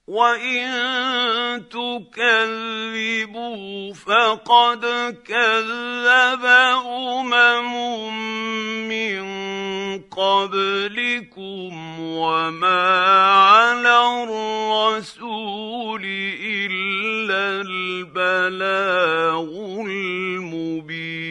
وَإِن تُكَذِّبُوا فَقَدْ كَذَّبَ مِن قَبْلِكُمْ وَمَا عَلَى الرَّسُولِ إِلَّا الْبَلَاغُ الْمُبِينُ.